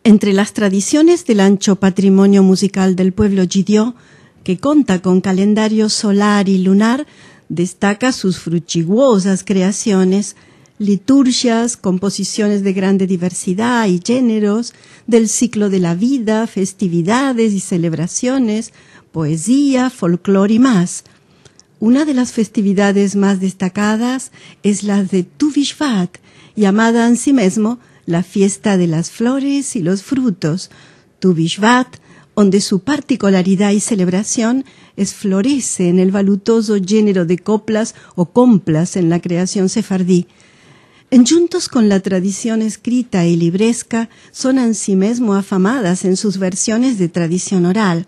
Entre las tradiciones del ancho patrimonio musical del pueblo Yidió, que cuenta con calendario solar y lunar, destaca sus fructuosas creaciones, liturgias, composiciones de grande diversidad y géneros, del ciclo de la vida, festividades y celebraciones, poesía, folclore y más. Una de las festividades más destacadas es la de Tu Bishvat, llamada en sí mismo la fiesta de las flores y los frutos, Tu Bishvat, donde su particularidad y celebración es florece en el valutoso género de coplas o complas en la creación sefardí. Juntos con la tradición escrita y libresca, son en sí mismo afamadas en sus versiones de tradición oral.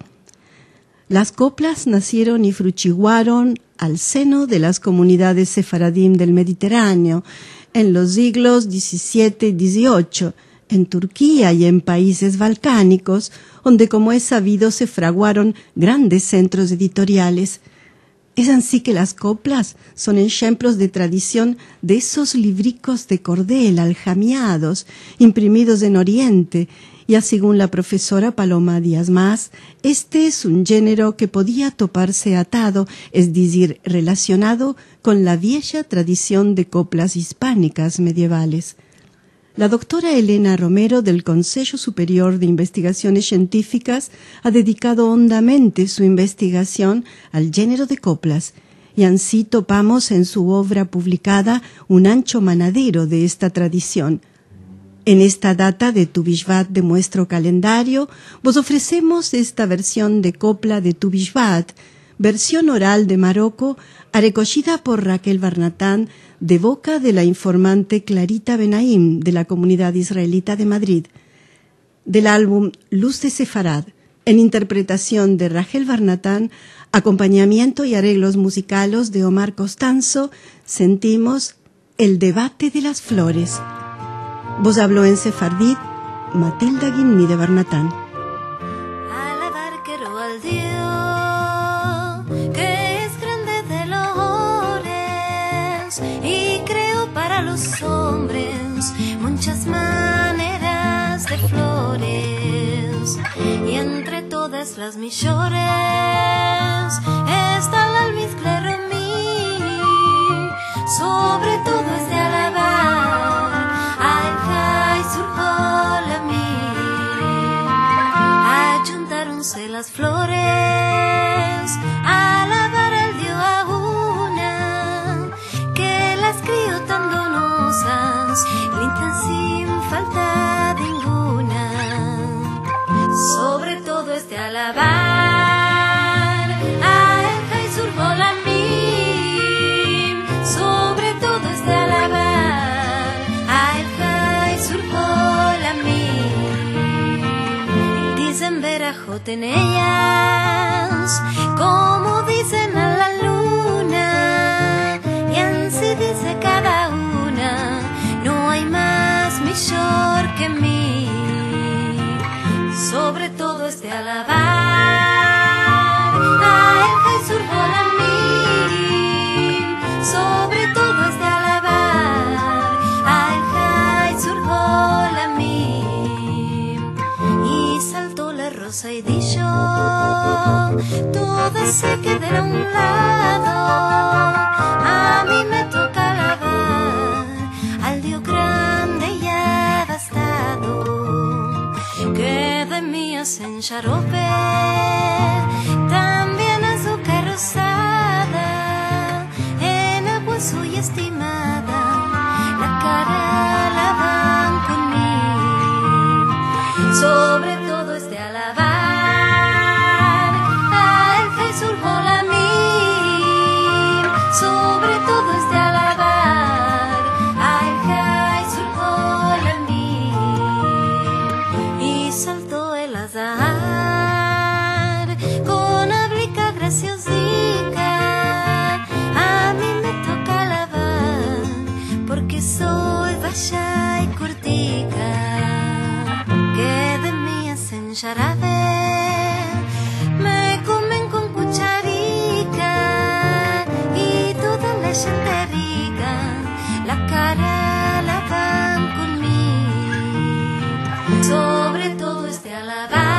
Las coplas nacieron y fructuaron al seno de las comunidades sefaradim del Mediterráneo, en los siglos XVII y XVIII, en Turquía y en países balcánicos, donde, como es sabido, se fraguaron grandes centros editoriales. Es así que las coplas son ejemplos de tradición de esos libricos de cordel aljamiados, imprimidos en Oriente, y según la profesora Paloma Díaz Mas, este es un género que podía toparse atado, es decir, relacionado con la vieja tradición de coplas hispánicas medievales. La doctora Elena Romero del Consejo Superior de Investigaciones Científicas ha dedicado hondamente su investigación al género de coplas, y así topamos en su obra publicada un ancho manadero de esta tradición. En esta data de Tu Bishvat de nuestro calendario, vos ofrecemos esta versión de copla de Tu Bishvat, versión oral de Marocco, recogida por Raquel Barnatán de boca de la informante Clarita Benaim de la comunidad israelita de Madrid. Del álbum Luz de Sefarad, en interpretación de Raquel Barnatán, acompañamiento y arreglos musicales de Omar Costanzo, sentimos El debate de las flores. Vos habló en sefardí Matilda Gimni de Barnatán. Alabar quiero al Dios que es grande de lores y creó para los hombres muchas maneras de flores, y entre todas las millores está la almizcle mí, sobre todo es de alabar. Ayuntaronse las flores a alabar al Dios a una que las crió tan donosas, lindas sin falta ninguna. Sobre todo es de alabar a el Jai Surgolamim, sobre todo es de alabar a el Jai Surgolamim. Dicen verajot en ellas, como dicen a la luna, y así dice cada una, no hay más mejor que mí. Sobre todo es de alabar a el Jai Surgolamim, sobre todo es de alabar a el Jai Surgolamim. Y saltó la rosa y dijo, toda se quedará a un lado, a mí me toca alabar al Dios grande y abastado, que de mí hacen charope, también azúcar rosada, en agua suya estimada, la cara lavan conmigo. Sobre todo es de alabar al Jai Surgolamim, sobre todo es de alabar al Jai Surgolamim. Y saltó el azar con abrica graciosica, a mí me toca alabar porque soy vaya y cortica, que de mí hacen jarabe, me comen con cucharica y toda la gente rica, la cara lavan conmigo. Sobre sobre todo este alabar.